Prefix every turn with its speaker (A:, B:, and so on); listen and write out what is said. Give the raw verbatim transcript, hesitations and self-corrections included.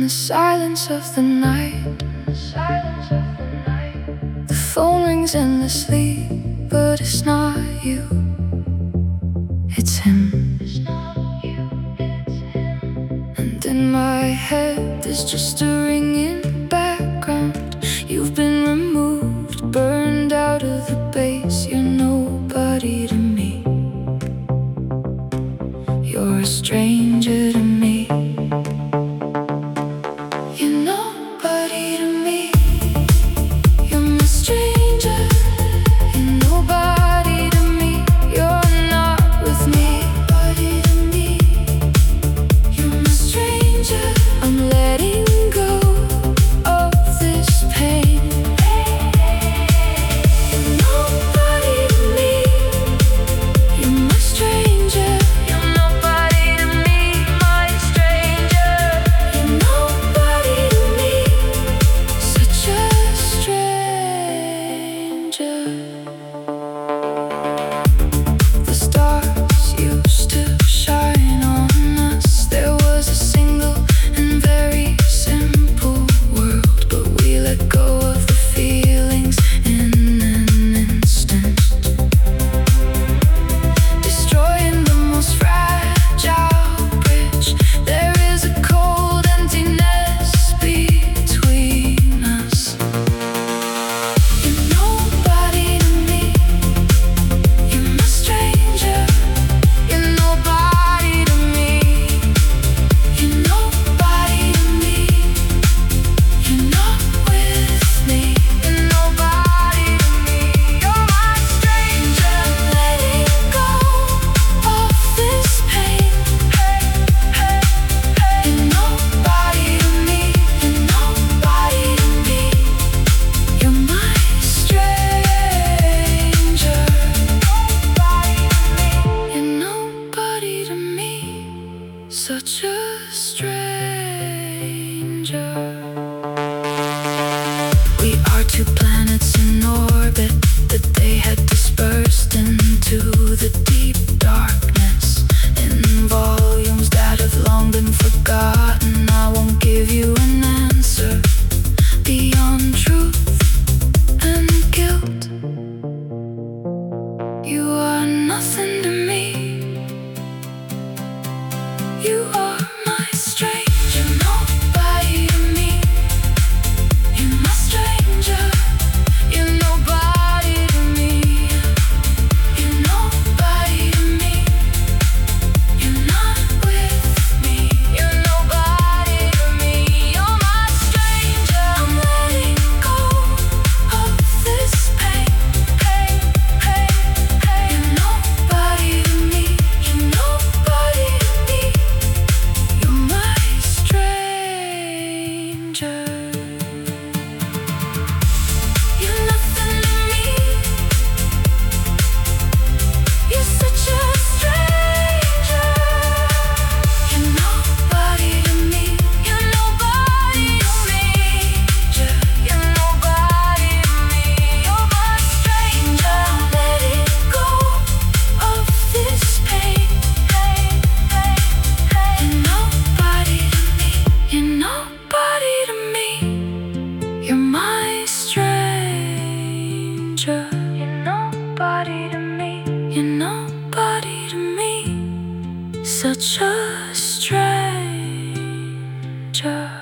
A: the silence of the night. The phone rings endlessly, but it's not you, it's him. And in my head there's just a ringing background. You've been removed, burned out of the base. You're nobody to me. You're a stranger to me. You're nobody to me. You're my stranger. You're nobody to me. You're not with me. Nobody to me. You're my stranger. I'm letting go of this pain. You're nobody to me. You're my stranger. You're nobody to me, my stranger. You're nobody to me, such a stranger. The stars used to shine on us. There was a single and very simple world, but we let go of the feelings in an instant, destroying the most fragile bridge. There is a cold emptiness between us. You're nobody to me. You're my stranger. You're nobody to me. You're nobody to me. You're not with me. You're nobody to me. You're my stranger. Letting go of this pain. Hey, hey, hey. You're nobody to me. You're nobody to me. You're my stranger. You're nobody to me, such a stranger. We are two planets in orbit that they had dispersed into the deep darkness, in volumes that have long been forgotten. I won't give you an answer beyond truth and guilt. You are nothing to me. You are my stranger. Nobody to me. You're my stranger. You're nobody to me. You're nobody to me. You're not with me. You're nobody to me. You're my stranger. I'm letting go of this pain. Hey, hey, hey. You're nobody to me. You're nobody to me. You're my stranger. You're nothing to me. You're such a stranger. You're nobody to me. You're nobody to me. You're nobody to me. You're my stranger. I'm letting go of this pain. Hey, hey, hey. You're nobody to me. You're nobody to me. You're my stranger. You're nobody to me. You're nobody to me, such a stranger.